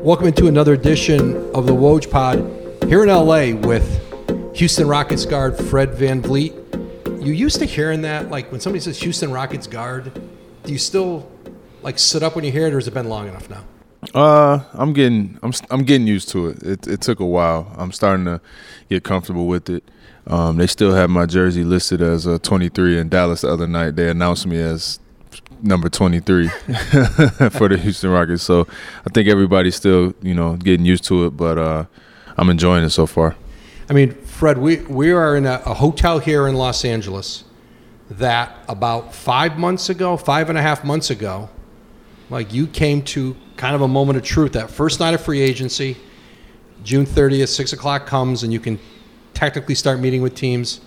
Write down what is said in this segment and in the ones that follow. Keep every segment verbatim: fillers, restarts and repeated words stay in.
Welcome into another edition of the Woj Pod here in L A with Houston Rockets guard Fred VanVleet. You used to hearing that, like when somebody says Houston Rockets guard, do you still like sit up when you hear it, or has it been long enough now? Uh, I'm getting, I'm, I'm getting used to it. It, it took a while. I'm starting to get comfortable with it. Um, they still have my jersey listed as a twenty-three in Dallas the other night. They announced me as number twenty-three for the Houston Rockets. So I think everybody's still, you know, getting used to it, but uh, I'm enjoying it so far. I mean, Fred, we, we are in a, a hotel here in Los Angeles that about five months ago, five and a half months ago, like you came to kind of a moment of truth. That first night of free agency, June thirtieth, six o'clock comes and you can technically start meeting with teams.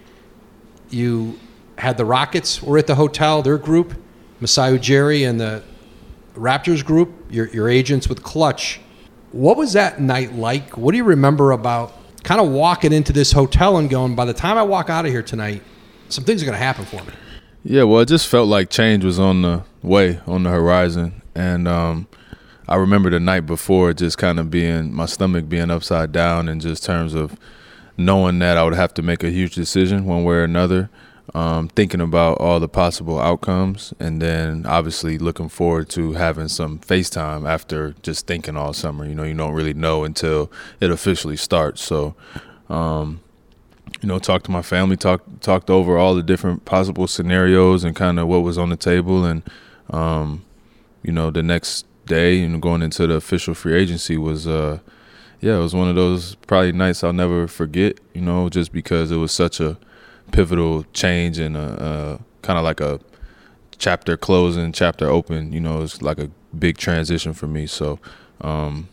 You had the Rockets were at the hotel, their group, Masai Ujiri and the Raptors group, your, your agents with Clutch. What was that night like? What do you remember about kind of walking into this hotel and going, by the time I walk out of here tonight, some things are going to happen for me? Yeah, well, it just felt like change was on the way, on the horizon. And um, I remember the night before just kind of being, my stomach being upside down in just terms of knowing that I would have to make a huge decision one way or another, um, thinking about all the possible outcomes, and then obviously looking forward to having some FaceTime after just thinking all summer. You know, you don't really know until it officially starts. So, um, you know, talked to my family, talked talked over all the different possible scenarios and kind of what was on the table. And, um, you know, the next day and going into the official free agency was uh, – yeah, it was one of those probably nights I'll never forget, you know, just because it was such a pivotal change and a, a kind of like a chapter closing, chapter open. You know, it was like a big transition for me. So um,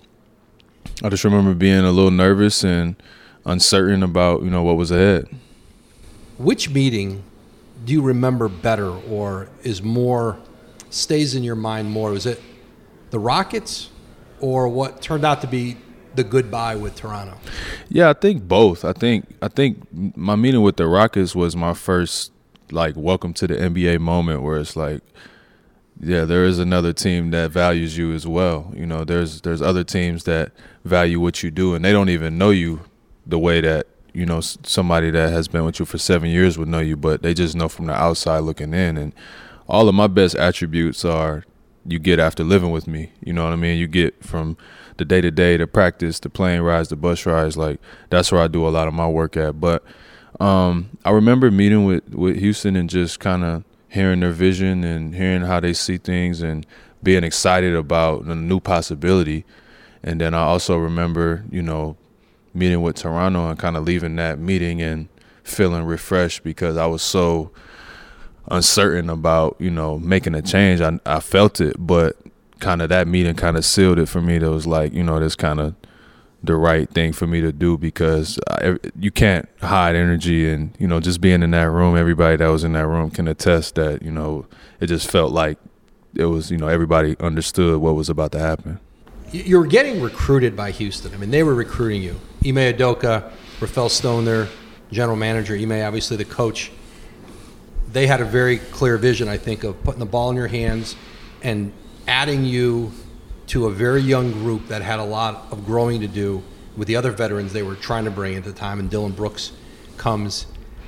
I just remember being a little nervous and uncertain about, you know, what was ahead. Which meeting do you remember better, or is more, stays in your mind more? Was it the Rockets or what turned out to be the goodbye with Toronto? Yeah, I think both. I think I think my meeting with the Rockets was my first like welcome to the N B A moment, where it's like, yeah, there is another team that values you as well. You know, there's there's other teams that value what you do, and they don't even know you the way that, you know, somebody that has been with you for seven years would know you, but they just know from the outside looking in. And all of my best attributes are you get after living with me. You know what I mean? You get from the day-to-day, the practice, the plane rides, the bus rides, like that's where I do a lot of my work at. But um, I remember meeting with, with Houston and just kind of hearing their vision and hearing how they see things and being excited about a new possibility. And then I also remember, you know, meeting with Toronto and kind of leaving that meeting and feeling refreshed because I was so uncertain about, you know, making a change. I, I felt it, but kind of that meeting kind of sealed it for me. That was like, you know, that's kind of the right thing for me to do, because I, you can't hide energy, and, you know, just being in that room, everybody that was in that room can attest that, you know, it just felt like it was, you know, everybody understood what was about to happen. You were getting recruited by Houston. I mean, they were recruiting you. Ime Udoka, Rafael Stone, their general manager, Ime obviously the coach. They had a very clear vision, I think, of putting the ball in your hands and adding you to a very young group that had a lot of growing to do with the other veterans they were trying to bring at the time, and Dylan Brooks comes.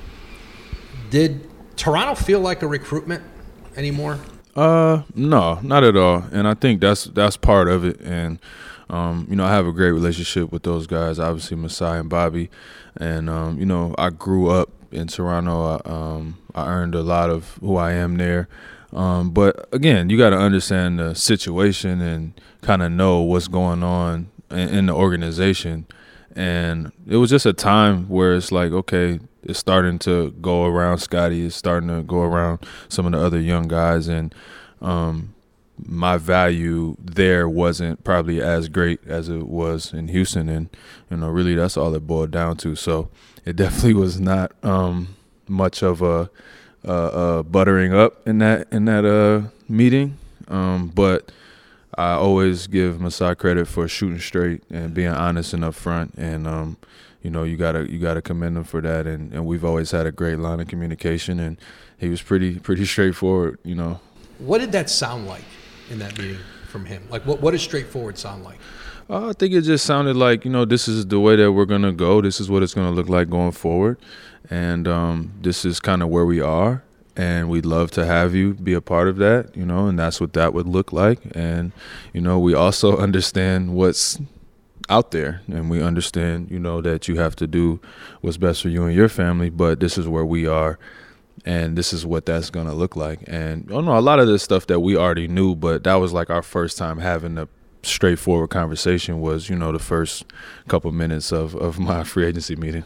Did Toronto feel like a recruitment anymore? Uh, no, not at all. And I think that's that's part of it. And, um, you know, I have a great relationship with those guys, obviously Masai and Bobby. And, um, you know, I grew up in Toronto. I, um, I earned a lot of who I am there. Um, but again, you got to understand the situation and kind of know what's going on in, in the organization. And it was just a time where it's like, okay, it's starting to go around Scotty. It's starting to go around some of the other young guys. And um, my value there wasn't probably as great as it was in Houston. And, you know, really that's all it boiled down to. So it definitely was not um, much of a Uh, uh, buttering up in that in that uh, meeting, um, but I always give Masai credit for shooting straight and being honest and upfront, and um, you know, you gotta you gotta commend him for that. And, and we've always had a great line of communication, and he was pretty pretty straightforward, you know. What did that sound like in that meeting from him? Like, what, what does straightforward sound like? Uh, I think it just sounded like, you know, this is the way that we're going to go. This is what it's going to look like going forward. And um, this is kind of where we are. And we'd love to have you be a part of that, you know, and that's what that would look like. And, you know, we also understand what's out there, and we understand, you know, that you have to do what's best for you and your family, but this is where we are, and this is what that's going to look like. And I don't know, a lot of this stuff that we already knew, but that was like our first time having a straightforward conversation was, you know, the first couple minutes of, of my free agency meeting.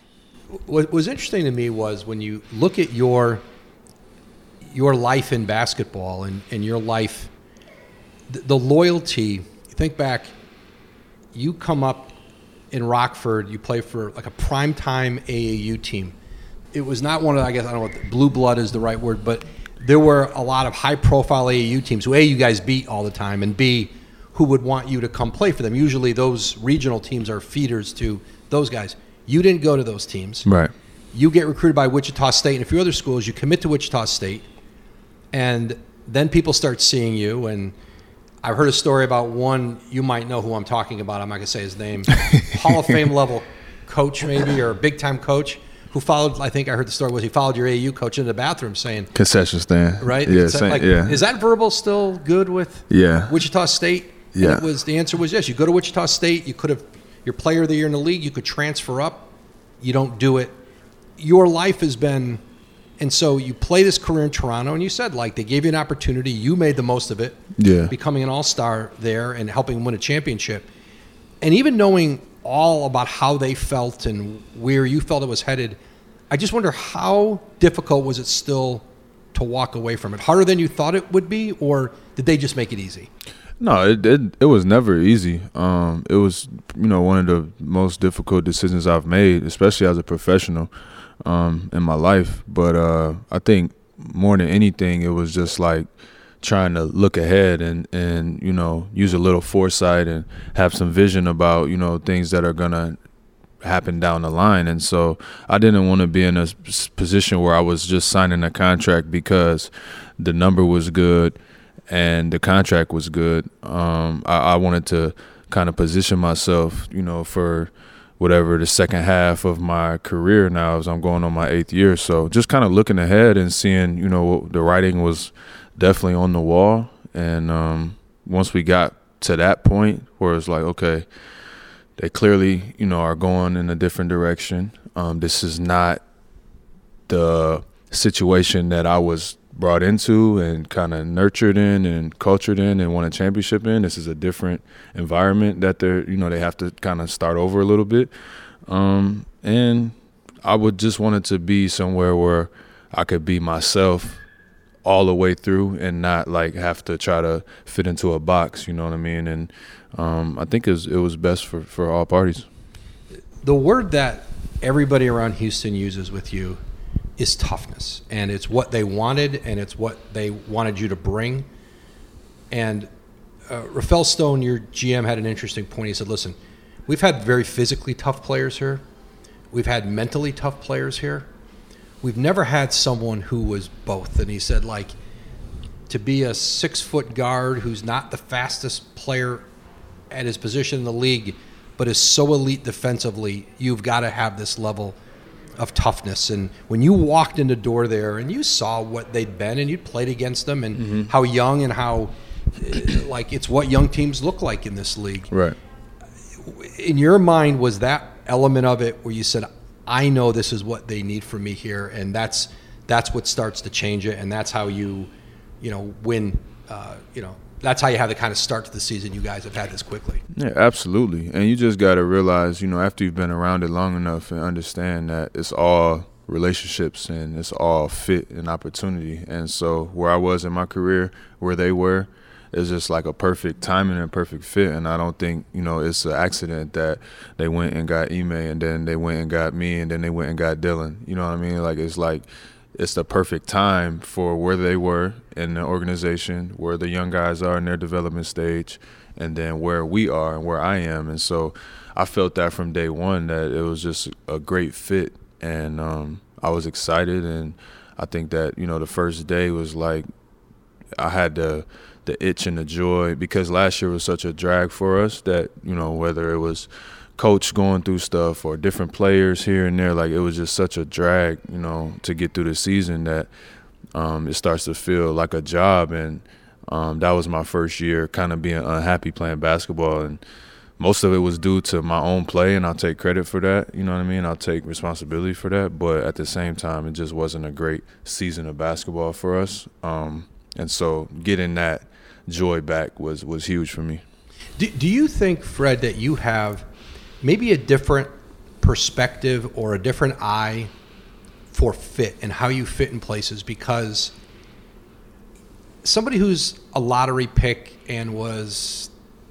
What was interesting to me was when you look at your your life in basketball and, and your life, the, the loyalty, you think back, you come up in Rockford, you play for like a primetime A A U team. It was not one of, I guess, I don't know what blue blood is the right word, but there were a lot of high-profile A A U teams who, A, you guys beat all the time, and B, who would want you to come play for them. Usually those regional teams are feeders to those guys. You didn't go to those teams. Right. You get recruited by Wichita State and a few other schools. You commit to Wichita State, and then people start seeing you. And I've heard a story about one, you might know who I'm talking about. I'm not going to say his name. Hall of Fame level coach maybe, or a big-time coach who followed, I think I heard the story was he followed your A A U coach into the bathroom saying. Concession stand. Right? Yeah, Is that, same, like, yeah. Is that verbal still good with yeah. Wichita State? Yeah. And it was, the answer was yes. You go to Wichita State, you could have, your player of the year in the league, you could transfer up. You don't do it. Your life has been, and so you play this career in Toronto, and you said, like, they gave you an opportunity. You made the most of it, yeah. becoming an all-star there and helping win a championship. And even knowing all about how they felt and where you felt it was headed, I just wonder how difficult was it still to walk away from it? Harder than you thought it would be, or did they just make it easy? No, it, it it was never easy. Um, it was, you know, one of the most difficult decisions I've made, especially as a professional um, in my life. But uh, I think more than anything, it was just like trying to look ahead and, and, you know, use a little foresight and have some vision about, you know, things that are going to happen down the line. And so I didn't want to be in a position where I was just signing a contract because the number was good and the contract was good. Um, I, I wanted to kind of position myself, you know, for whatever the second half of my career now as I'm going on my eighth year. So just kind of looking ahead and seeing, you know, the writing was definitely on the wall. And um, once we got to that point where it's like, okay, they clearly, you know, are going in a different direction. Um, this is not the situation that I was brought into and kind of nurtured in and cultured in and won a championship in. This is a different environment that they're, you know, they have to kind of start over a little bit. Um, and I would just want it to be somewhere where I could be myself all the way through and not like have to try to fit into a box, you know what I mean? And um, I think it was, it was best for, for all parties. The word that everybody around Houston uses with you is toughness, and it's what they wanted, and it's what they wanted you to bring. And uh, Rafael Stone, your G M, had an interesting point. He said, listen, we've had very physically tough players here. We've had mentally tough players here. We've never had someone who was both. And he said, like, to be a six-foot guard who's not the fastest player at his position in the league, but is so elite defensively, you've got to have this level of toughness. And when you walked in the door there and you saw what they'd been and you'd played against them and mm-hmm. how young and how, like, it's what young teams look like in this league. Right. In your mind, was that element of it where you said, I know this is what they need from me here, and that's that's what starts to change it, and that's how you, you know, win, uh, you know, that's how you have the kind of start to the season you guys have had this quickly. Yeah, absolutely. And you just got to realize, you know, after you've been around it long enough and understand that it's all relationships and it's all fit and opportunity. And so where I was in my career, where they were, is just like a perfect timing and perfect fit. And I don't think, you know, it's an accident that they went and got Ime and then they went and got me and then they went and got Dylan. You know what I mean? Like, it's like, it's the perfect time for where they were in the organization, where the young guys are in their development stage, and then where we are and where I am. And so I felt that from day one, that it was just a great fit. And um, I was excited. And I think that, you know, the first day was like I had to the itch and the joy, because last year was such a drag for us that, you know, whether it was coach going through stuff or different players here and there, like it was just such a drag, you know, to get through the season that um, it starts to feel like a job. And um, that was my first year kind of being unhappy playing basketball. And most of it was due to my own play, and I'll take credit for that. You know what I mean? I'll take responsibility for that. But at the same time, it just wasn't a great season of basketball for us. Um, and so getting that joy back was, was huge for me. Do, do you think, Fred, that you have maybe a different perspective or a different eye for fit and how you fit in places? Because somebody who's a lottery pick and was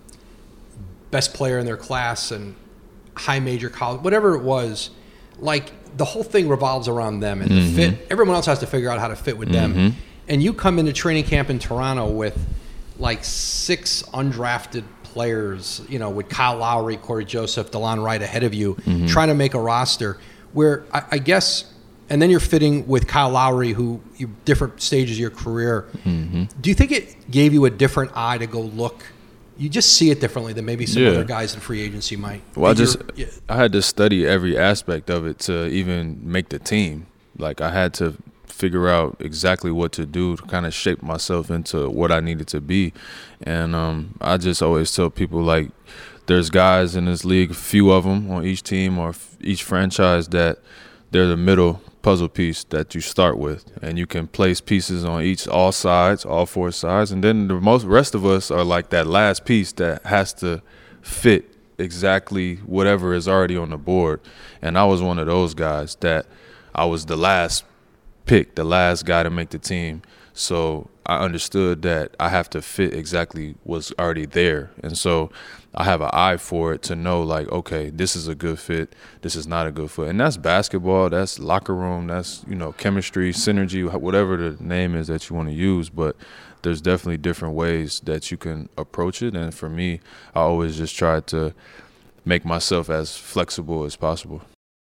best player in their class and high major college, whatever it was, like the whole thing revolves around them and mm-hmm. the fit. Everyone else has to figure out how to fit with mm-hmm. them. And you come into training camp in Toronto with like six undrafted players, you know, with Kyle Lowry, Corey Joseph, DeLon Wright ahead of you, mm-hmm. trying to make a roster where I, I guess, and then you're fitting with Kyle Lowry, who you different stages of your career. Mm-hmm. Do you think it gave you a different eye to go look? You just see it differently than maybe some yeah. other guys in free agency might. Well, I just yeah. I had to study every aspect of it to even make the team. Like I had to figure out exactly what to do to kind of shape myself into what I needed to be. And um, I just always tell people, like, there's guys in this league, a few of them on each team or f- each franchise, that they're the middle puzzle piece that you start with, and you can place pieces on each, all sides, all four sides, and then the most rest of us are like that last piece that has to fit exactly whatever is already on the board. And I was one of those guys that I was the last pick, the last guy to make the team. So I understood that I have to fit exactly what's already there. And so I have an eye for it to know, like, okay, this is a good fit, this is not a good fit. And that's basketball, that's locker room, that's, you know, chemistry, synergy, whatever the name is that you want to use. But there's definitely different ways that you can approach it. And for me, I always just try to make myself as flexible as possible.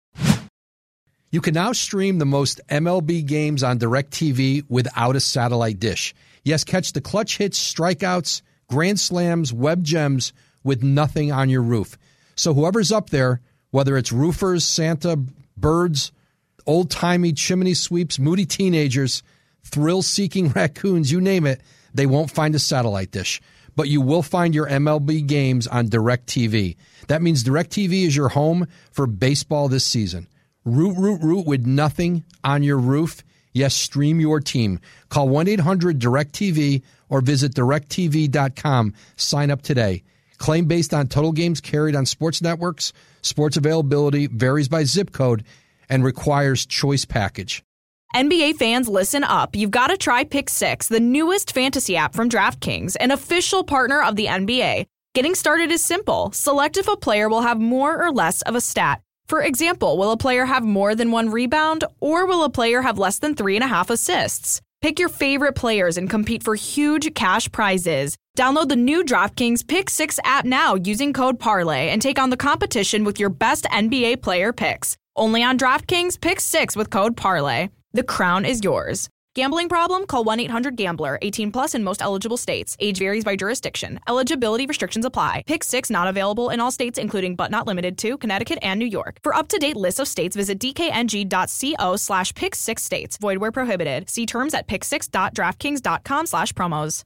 You can now stream the most M L B games on DirecTV without a satellite dish. Yes, catch the clutch hits, strikeouts, grand slams, web gems with nothing on your roof. So whoever's up there, whether it's roofers, Santa, birds, old-timey chimney sweeps, moody teenagers, thrill-seeking raccoons, you name it, they won't find a satellite dish. But you will find your M L B games on DirecTV. That means DirecTV is your home for baseball this season. Root, root, root with nothing on your roof. Yes, stream your team. Call one eight hundred direct T V or visit direct T V dot com. Sign up today. Claim based on total games carried on sports networks. Sports availability varies by zip code and requires choice package. N B A fans, listen up. You've got to try Pick Six, the newest fantasy app from DraftKings, an official partner of the N B A. Getting started is simple. Select if a player will have more or less of a stat. For example, will a player have more than one rebound, or will a player have less than three and a half assists? Pick your favorite players and compete for huge cash prizes. Download the new DraftKings Pick Six app now using code Parlay and take on the competition with your best N B A player picks. Only on DraftKings Pick Six with code Parlay. The crown is yours. Gambling problem? Call one eight hundred gambler. eighteen plus in most eligible states. Age varies by jurisdiction. Eligibility restrictions apply. Pick Six not available in all states, including but not limited to Connecticut and New York. For up-to-date list of states, visit dkng.co slash pick six states. Void where prohibited. See terms at pick six dot draftkings dot com slash promos.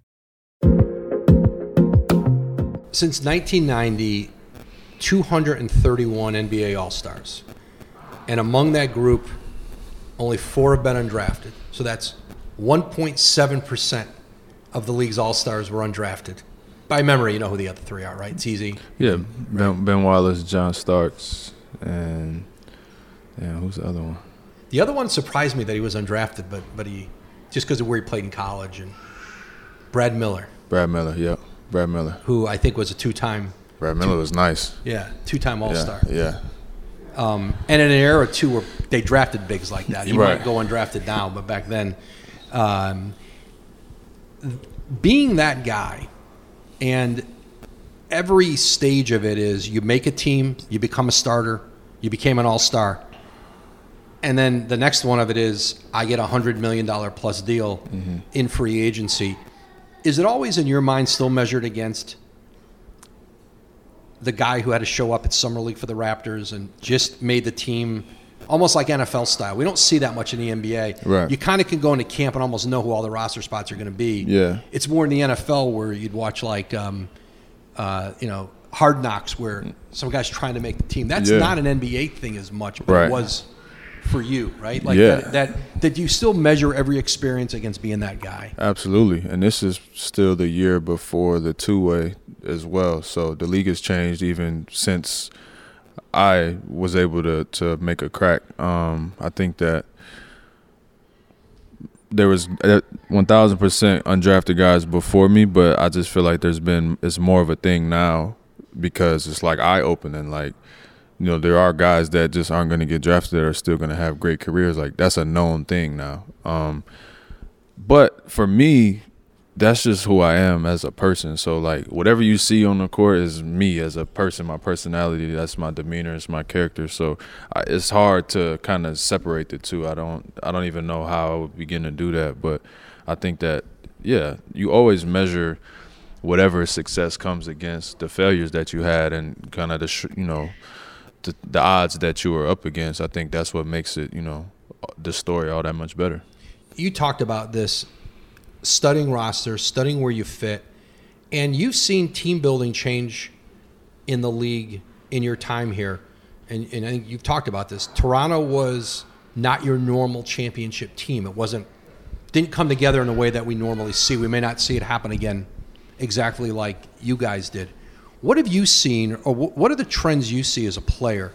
Since nineteen ninety, two hundred thirty-one N B A All-Stars. And among that group, only four have been undrafted. So that's one point seven percent of the league's All-Stars were undrafted. By memory, you know who the other three are, right? It's easy. Yeah, Ben, Ben Wallace, John Starks, and yeah, who's the other one? The other one surprised me that he was undrafted, but but he just because of where he played in college. And Brad Miller. Brad Miller, yep. Brad Miller. Who I think was a two-time. Brad Miller two, was nice. Yeah, two-time All-Star. Yeah. yeah. Um, and in an era, too, where they drafted bigs like that. You right. might go undrafted now, but back then, um, being that guy, and every stage of it is you make a team, you become a starter, you became an all-star, and then the next one of it is I get a one hundred million dollars plus deal mm-hmm. in free agency. is it always in your mind still measured against the guy who had to show up at Summer League for the Raptors and just made the team almost like N F L style? We don't see that much in the N B A. Right. You kind of can go into camp and almost know who all the roster spots are going to be. Yeah. It's more in the N F L where you'd watch like, um, uh, you know, Hard Knocks where some guy's trying to make the team. That's Yeah. not an N B A thing as much, but Right. it was for you, right? Like Yeah. that, that, that you still measure every experience against being that guy. Absolutely. And this is still the year before the two-way as well. So the league has changed even since I was able to, to make a crack. Um, I think that there was one thousand percent undrafted guys before me, but I just feel like there's been – it's more of a thing now because it's like eye-opening. Like, you know, there are guys that just aren't going to get drafted that are still going to have great careers. Like, that's a known thing now. Um, but for me, that's just who I am as a person. So, like, whatever you see on the court is me as a person, my personality. That's my demeanor. It's my character. So I, it's hard to kind of separate the two. I don't I don't even know how I would begin to do that. But I think that, yeah, you always measure whatever success comes against the failures that you had and kind of the, you know, the, the odds that you were up against. I think that's what makes it, you know, the story all that much better. You talked about this, studying rosters, studying where you fit, and you've seen team building change in the league in your time here. And, and I think you've talked about this. Toronto was not your normal championship team. It wasn't, didn't come together in a way that we normally see. We may not see it happen again exactly like you guys did. What have you seen, or what are the trends you see as a player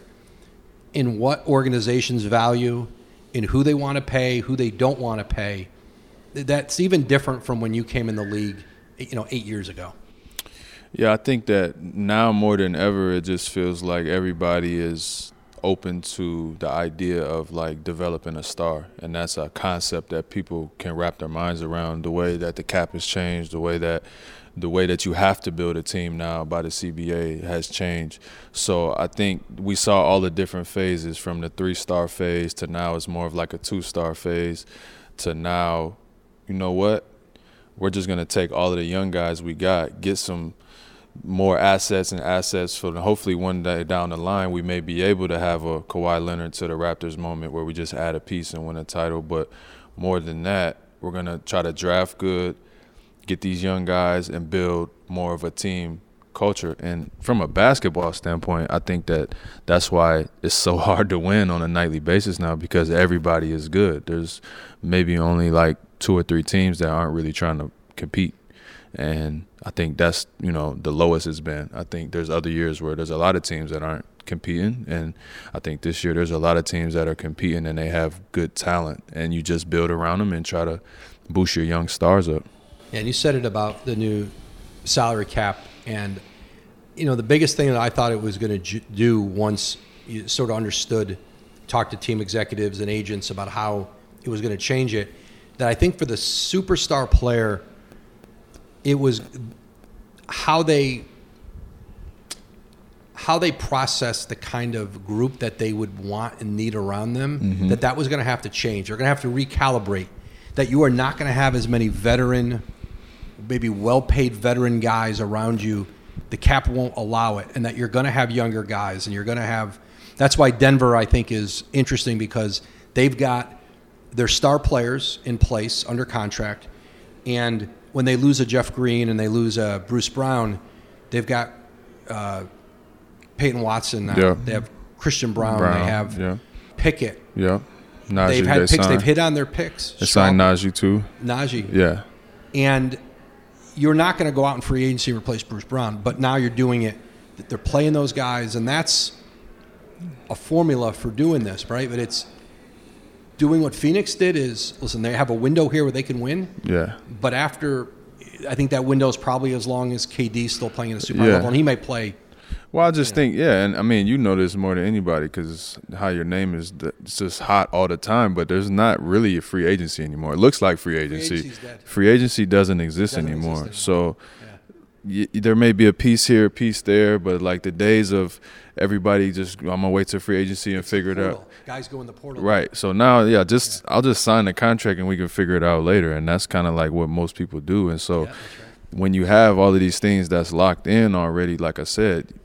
in what organizations value, in who they want to pay, who they don't want to pay, that's even different from when you came in the league, you know, eight years ago? Yeah, I think that now more than ever, it just feels like everybody is open to the idea of like developing a star, and that's a concept that people can wrap their minds around. The way that the cap has changed, the way that the way that you have to build a team now by the C B A has changed. So I think we saw all the different phases from the three-star phase to now it's more of like a two-star phase to now, you know what, we're just going to take all of the young guys we got, get some more assets and assets for hopefully one day down the line we may be able to have a Kawhi Leonard to the Raptors moment where we just add a piece and win a title. But more than that, we're going to try to draft good, get these young guys, and build more of a team culture. And from a basketball standpoint, I think that that's why it's so hard to win on a nightly basis now, because everybody is good. There's maybe only like two or three teams that aren't really trying to compete. And I think that's, you know, the lowest it's been. I think there's other years where there's a lot of teams that aren't competing. And I think this year there's a lot of teams that are competing and they have good talent. And you just build around them and try to boost your young stars up. And you said it about the new salary cap. And, you know, the biggest thing that I thought it was going to do once you sort of understood, talked to team executives and agents about how it was going to change it, that I think for the superstar player, it was how they how they process the kind of group that they would want and need around them, mm-hmm. that that was going to have to change. They're going to have to recalibrate, that you are not going to have as many veteran, maybe well-paid veteran guys around you. The cap won't allow it, and that you're going to have younger guys, and you're going to have – that's why Denver, I think, is interesting, because they've got their star players in place under contract, and – when they lose a Jeff Green and they lose a Bruce Brown, they've got uh, Peyton Watson now. Yeah. They have Christian Brown. Brown They have yeah. Pickett. Yeah. Najee, they've had they picks. signed. They've hit on their picks. They signed Najee too. Najee. Yeah. And you're not going to go out in free agency and replace Bruce Brown, but now you're doing it. They're playing those guys, and that's a formula for doing this, right? But it's doing what Phoenix did is, listen, they have a window here where they can win. Yeah. But after, I think that window is probably as long as K D's still playing at a super yeah. level, and he may play. Well, I just yeah. think, yeah, and I mean, you know this more than anybody because how your name is, it's just hot all the time, but there's not really a free agency anymore. It looks like free agency. Free, free agency doesn't exist doesn't anymore. Exist so yeah. y- there may be a piece here, a piece there, but like the days of everybody just I'm gonna wait till free agency and It's figure it portal. out. Guys go in the portal. Right. So now, yeah, just yeah. I'll just sign the contract and we can figure it out later, and that's kind of like what most people do. And so, Yeah, that's right. when you have all of these things that's locked in already, like I said,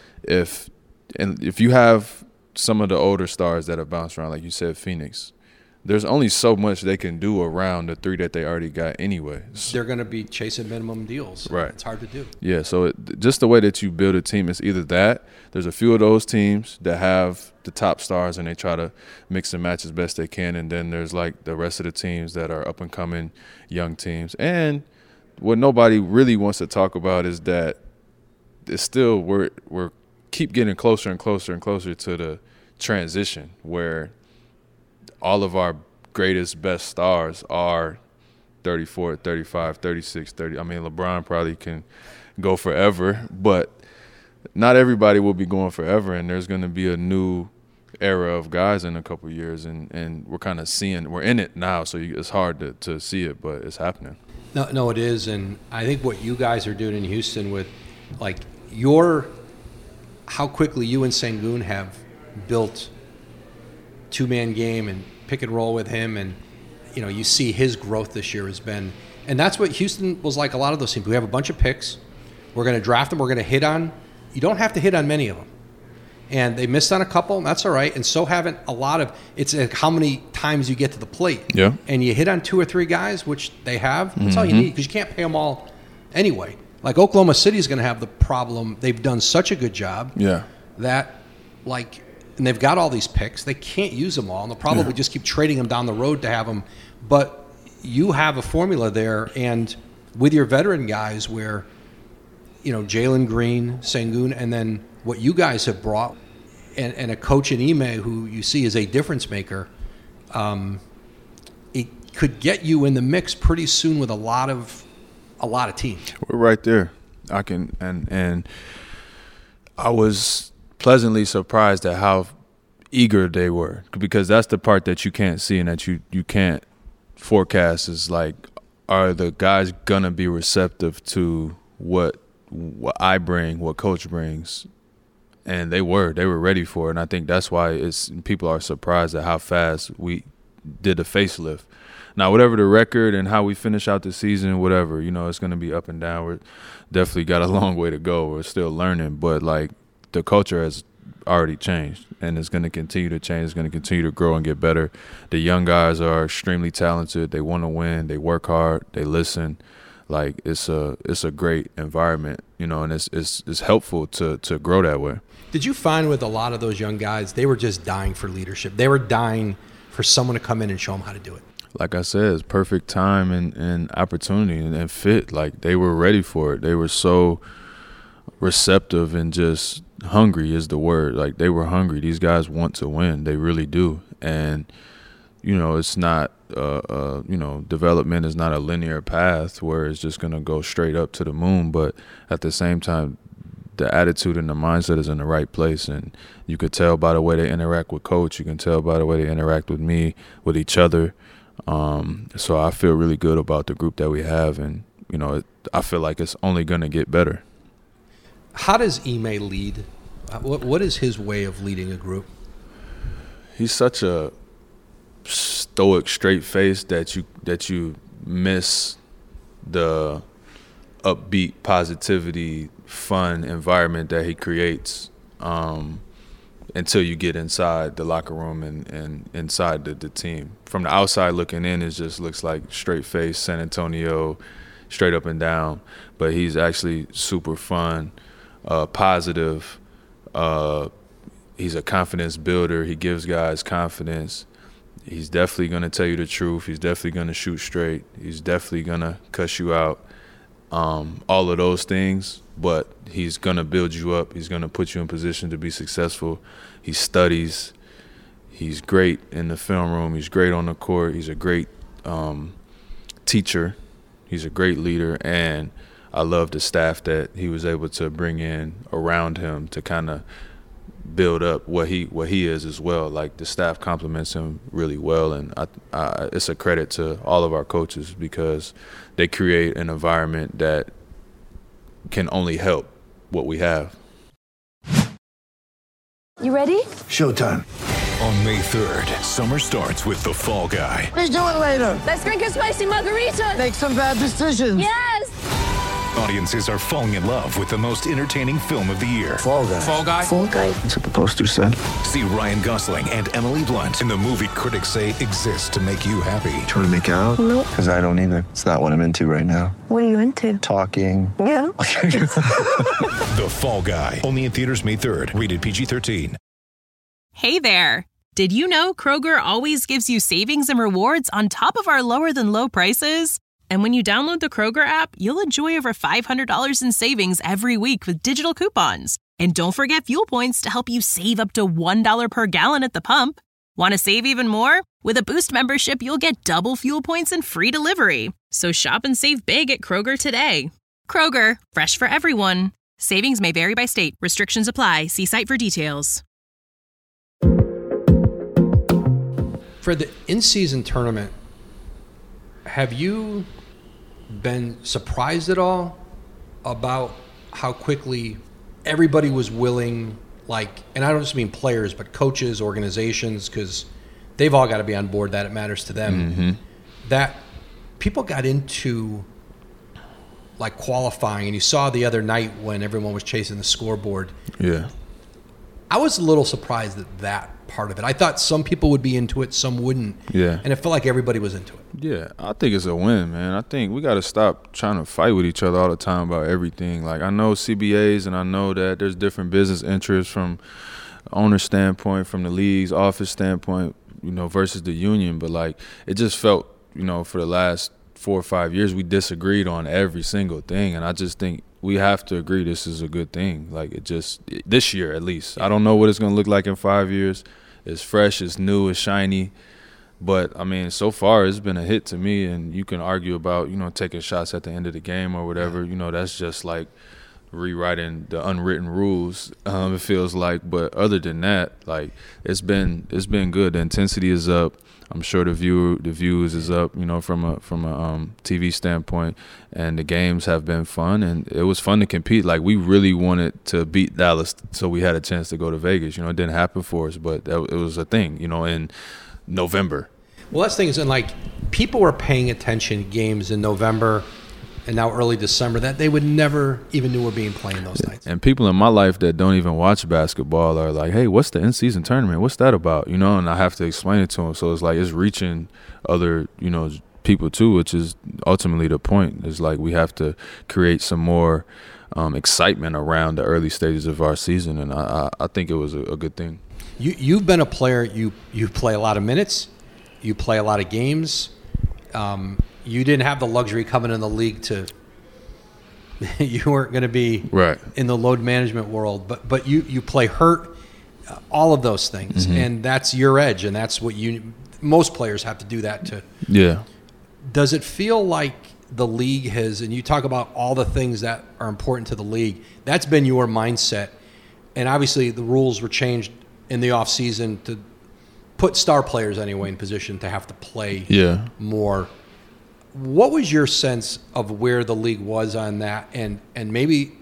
if and if you have some of the older stars that have bounced around, like you said, Phoenix, there's only so much they can do around the three that they already got anyway. So, they're going to be chasing minimum deals. Right. It's hard to do. Yeah, so it, just the way that you build a team is either that, there's a few of those teams that have the top stars and they try to mix and match as best they can, and then there's like the rest of the teams that are up and coming young teams. And what nobody really wants to talk about is that it's still we're we're keep getting closer and closer and closer to the transition where all of our greatest, best stars are thirty-four, thirty-five, thirty-six, thirty. I mean, LeBron probably can go forever, but not everybody will be going forever, and there's going to be a new era of guys in a couple of years, and, and we're kind of seeing – we're in it now, so you, it's hard to, to see it, but it's happening. No, no, it is, and I think what you guys are doing in Houston with, like, your – how quickly you and Sengun have built two-man game and pick and roll with him, and, you know, you see his growth this year has been – and that's what Houston was like a lot of those teams. We have a bunch of picks. We're going to draft them. We're going to hit on – you don't have to hit on many of them. And they missed on a couple, and that's all right. And so haven't a lot of – it's like how many times you get to the plate. Yeah. And you hit on two or three guys, which they have. That's Mm-hmm. all you need, because you can't pay them all anyway. Like Oklahoma City is going to have the problem. They've done such a good job Yeah. that, like – and they've got all these picks. They can't use them all, and they'll probably Yeah. just keep trading them down the road to have them. But you have a formula there, and with your veteran guys where – you know, Jalen Green, Sengun, and then what you guys have brought, and, and a coach in Ime who you see is a difference maker, um, it could get you in the mix pretty soon with a lot of a lot of teams. We're right there. I can and and I was pleasantly surprised at how eager they were, because that's the part that you can't see and that you, you can't forecast is like, are the guys gonna be receptive to what what I bring, what coach brings? And they were, they were ready for it. And I think that's why it's people are surprised at how fast we did the facelift. Now, whatever the record and how we finish out the season, whatever, you know, it's going to be up and down. We're definitely got a long way to go. We're still learning, but like the culture has already changed, and it's going to continue to change. It's going to continue to grow and get better. The young guys are extremely talented. They want to win. They work hard. They listen. Like it's a it's a great environment, you know, and it's it's it's helpful to to grow that way. Did you find with a lot of those young guys, they were just dying for leadership? They were dying for someone to come in and show them how to do it. Like I said, it's perfect time and, and opportunity and, and fit. Like they were ready for it. They were so receptive and just hungry is the word. Like they were hungry. These guys want to win. They really do. And you know, it's not, uh, uh, you know, development is not a linear path where it's just going to go straight up to the moon. But at the same time, the attitude and the mindset is in the right place. And you could tell by the way they interact with coach. You can tell by the way they interact with me, with each other. Um, so I feel really good about the group that we have. And, you know, it, I feel like it's only going to get better. How does Ime lead? What What is his way of leading a group? He's such a stoic, straight face that you that you miss the upbeat, positivity, fun environment that he creates um, until you get inside the locker room and, and inside the, the team. From the outside looking in, it just looks like straight face, San Antonio, straight up and down. But he's actually super fun, uh, positive. Uh, he's a confidence builder. He gives guys confidence. He's definitely going to tell you the truth. He's definitely going to shoot straight. He's definitely going to cuss you out. Um, all of those things, but he's going to build you up. He's going to put you in position to be successful. He studies. He's great in the film room. He's great on the court. He's a great um, teacher. He's a great leader. And I love the staff that he was able to bring in around him to kind of build up what he what he is as well. Like the staff complements him really well, and I, I, it's a credit to all of our coaches because they create an environment that can only help what we have. You ready? Showtime. On May third, summer starts with The Fall Guy. Let's do it later. Let's drink a spicy margarita. Make some bad decisions. Yes. Audiences are falling in love with the most entertaining film of the year. Fall Guy. Fall Guy? Fall guy. That's what the poster said. See Ryan Gosling and Emily Blunt in the movie critics say exists to make you happy. Trying to make it out? Nope. Because I don't either. It's not what I'm into right now. What are you into? Talking. Yeah. The Fall Guy. Only in theaters May third. Rated P G thirteen. Hey there. Did you know Kroger always gives you savings and rewards on top of our lower than low prices? And when you download the Kroger app, you'll enjoy over five hundred dollars in savings every week with digital coupons. And don't forget fuel points to help you save up to one dollar per gallon at the pump. Want to save even more? With a Boost membership, you'll get double fuel points and free delivery. So shop and save big at Kroger today. Kroger, fresh for everyone. Savings may vary by state. Restrictions apply. See site for details. For the in-season tournament, have you been surprised at all about how quickly everybody was willing, like, and I don't just mean players, but coaches, organizations, because they've all got to be on board that it matters to them, Mm-hmm. that people got into, like, qualifying, and you saw the other night when everyone was chasing the scoreboard. Yeah. I was a little surprised at that part of it. I thought some people would be into it, some wouldn't. Yeah. And it felt like everybody was into it. Yeah, I think it's a win, man. I think we got to stop trying to fight with each other all the time about everything. Like, I know C B As, and I know that there's different business interests from owner standpoint, from the league's office standpoint, you know, versus the union. But, like, it just felt, you know, for the last four or five years, we disagreed on every single thing. And I just think we have to agree this is a good thing. Like, it just, this year at least. I don't know what it's going to look like in five years. It's fresh, it's new, it's shiny. But, I mean, so far it's been a hit to me, and you can argue about, you know, taking shots at the end of the game or whatever. You know, that's just like rewriting the unwritten rules, um, it feels like. But other than that, like, it's been it's been good. The intensity is up. I'm sure the view the views is up, you know, from a from a um, T V standpoint, and the games have been fun, and it was fun to compete. Like, we really wanted to beat Dallas, so we had a chance to go to Vegas. You know, it didn't happen for us, but that, it was a thing, you know, in November. Well, that's the thing is, and like, people were paying attention to games in November and now early December that they would never even knew were being played those nights. And people in my life that don't even watch basketball are like, hey, what's the in-season tournament? What's that about? You know, and I have to explain it to them. So it's like it's reaching other, you know, people too, which is ultimately the point. It's like we have to create some more um, excitement around the early stages of our season, and I, I, I think it was a, a good thing. You, you've been a player. You, you play a lot of minutes. You play a lot of games. Um, you didn't have the luxury coming in the league to – you weren't going to be right in the load management world. But but you, you play hurt, uh, all of those things. Mm-hmm. And that's your edge, and that's what you – most players have to do that to – Yeah. Does it feel like the league has – and you talk about all the things that are important to the league. That's been your mindset. And obviously the rules were changed in the offseason to put star players anyway in position to have to play yeah. more. What was your sense of where the league was on that, and and maybe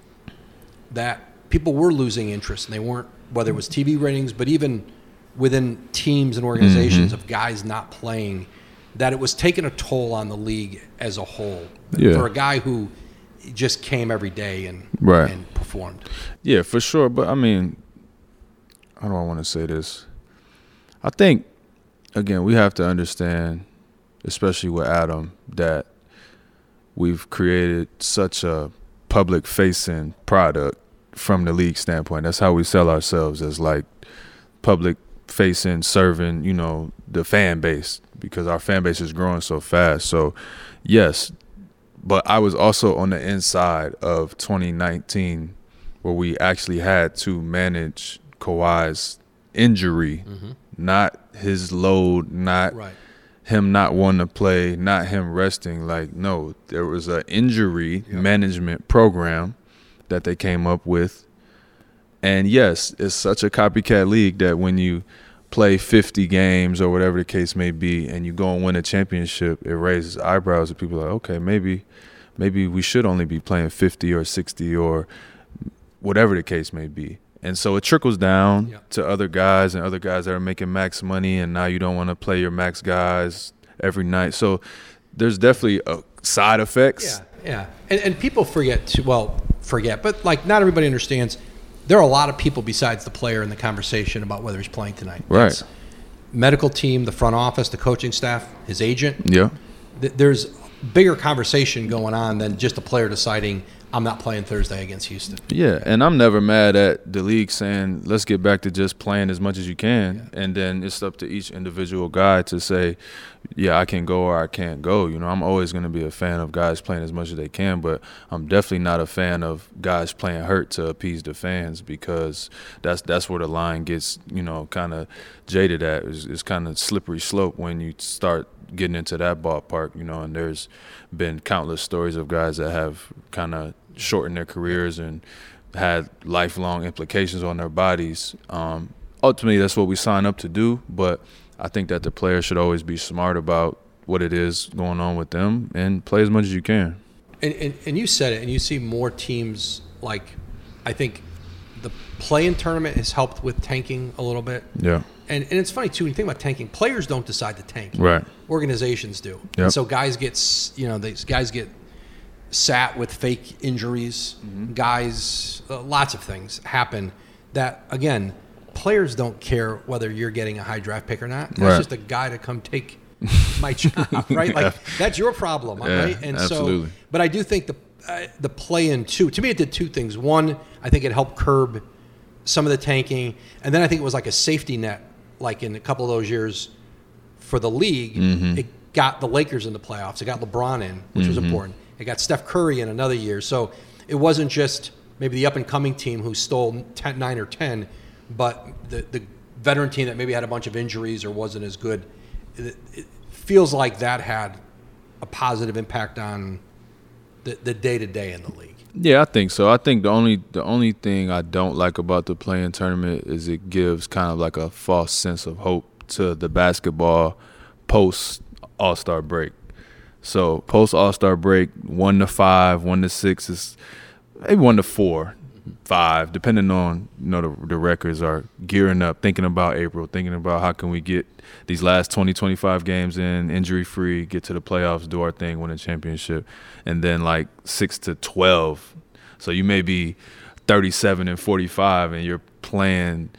that people were losing interest and they weren't, whether it was T V ratings, but even within teams and organizations mm-hmm. of guys not playing, that it was taking a toll on the league as a whole yeah. for a guy who just came every day and right. and performed. Yeah, for sure. But I mean, how do I want to say this? I think, again, we have to understand, especially with Adam, that we've created such a public-facing product from the league standpoint. That's how we sell ourselves, as like public-facing, serving, you know, the fan base, because our fan base is growing so fast. So, yes, but I was also on the inside of twenty nineteen where we actually had to manage Kawhi's injury, mm-hmm. not his load, not right. him not wanting to play, not him resting. Like, no, there was an injury yep. management program that they came up with. And, yes, it's such a copycat league that when you play fifty games or whatever the case may be and you go and win a championship, it raises eyebrows and people are like, okay, maybe maybe we should only be playing fifty or sixty or whatever the case may be. And so it trickles down yeah. to other guys and other guys that are making max money, and now you don't want to play your max guys every night. So there's definitely a side effects. Yeah, yeah. And, and people forget to, well, forget, but like not everybody understands there are a lot of people besides the player in the conversation about whether he's playing tonight. Right. That's medical team, the front office, the coaching staff, his agent. Yeah. Th- there's bigger conversation going on than just a player deciding I'm not playing Thursday against Houston. Yeah, and I'm never mad at the league saying, let's get back to just playing as much as you can. Yeah. And then it's up to each individual guy to say, yeah, I can go or I can't go. You know, I'm always going to be a fan of guys playing as much as they can, but I'm definitely not a fan of guys playing hurt to appease the fans, because that's that's where the line gets, you know, kind of jaded at. It's, it's kind of slippery slope when you start getting into that ballpark, you know, and there's been countless stories of guys that have kind of shortened their careers and had lifelong implications on their bodies. Um, ultimately, that's what we sign up to do, but I think that the players should always be smart about what it is going on with them and play as much as you can. And, and, and you said it, and you see more teams, like, I think the play-in tournament has helped with tanking a little bit. Yeah. And and it's funny, too, when you think about tanking, players don't decide to tank. Right. Organizations do. Yep. And so guys get, you know, these guys get sat with fake injuries. Mm-hmm. Guys, uh, lots of things happen that, again, players don't care whether you're getting a high draft pick or not. That's right. just a guy to come take my job, right? Like, that's your problem, yeah, right? And absolutely. so, but I do think the uh, the play-in, too, to me it did two things. One, I think it helped curb some of the tanking, and then I think it was like a safety net, like in a couple of those years for the league. Mm-hmm. It got the Lakers in the playoffs. It got LeBron in, which mm-hmm. was important. It got Steph Curry in another year. So it wasn't just maybe the up-and-coming team who stole ten, nine or ten, but the, the veteran team that maybe had a bunch of injuries or wasn't as good. It, it feels like that had a positive impact on the, the day-to-day in the league. Yeah, I think so. I think the only the only thing I don't like about the play-in tournament is it gives kind of like a false sense of hope to the basketball post All-Star break. So post All-Star break, one to five, one to six is maybe one to four, five, depending on, you know, the, the records are gearing up, thinking about April, thinking about how can we get these last twenty, twenty-five games in, injury-free, get to the playoffs, do our thing, win a championship, and then like six to twelve. So you may be thirty-seven and forty-five, and you're playing,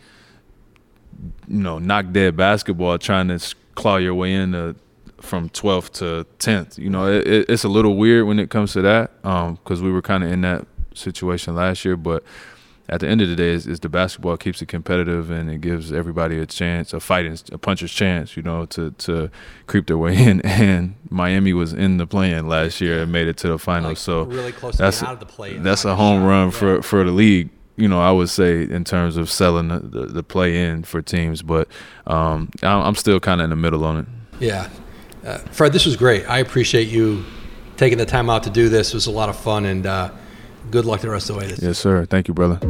you know, knock-dead basketball, trying to claw your way into from twelfth to tenth. You know, it, it, it's a little weird when it comes to that, because um, we were kind of in that situation last year, but at the end of the day, is the basketball keeps it competitive, and it gives everybody a chance, a fighting, a puncher's chance, you know, to to creep their way in. And Miami was in the play-in last year and made it to the finals, like, so really close to that's getting out of the play-in. That's a home run yeah. for for the league, you know, I would say, in terms of selling the, the, the play-in for teams. But um, I'm still kind of in the middle on it. Yeah, uh, Fred, this was great. I appreciate you taking the time out to do this. It was a lot of fun, and uh, good luck the rest of the way. This yes, sir. Thank you, brother.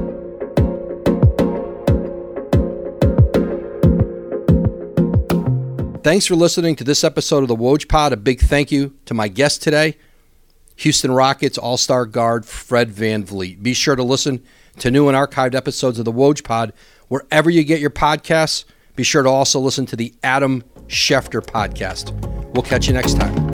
Thanks for listening to this episode of the Woj Pod. A big thank you to my guest today, Houston Rockets All-Star guard Fred VanVleet. Be sure to listen to new and archived episodes of the Woj Pod wherever you get your podcasts. Be sure to also listen to the Adam Schefter podcast. We'll catch you next time.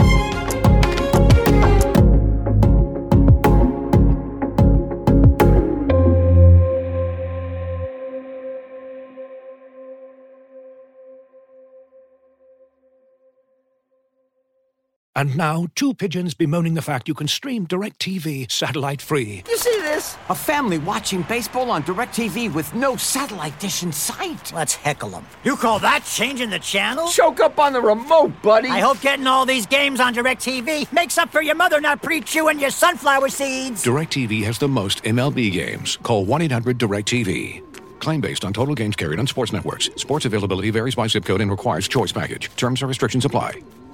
And now, two pigeons bemoaning the fact you can stream DirecTV satellite-free. You see this? A family watching baseball on DirecTV with no satellite dish in sight. Let's heckle them. You call that changing the channel? Choke up on the remote, buddy. I hope getting all these games on DirecTV makes up for your mother not pre-chewing your sunflower seeds. DirecTV has the most M L B games. Call one eight hundred direct T V. Claim based on total games carried on sports networks. Sports availability varies by zip code and requires choice package. Terms and restrictions apply.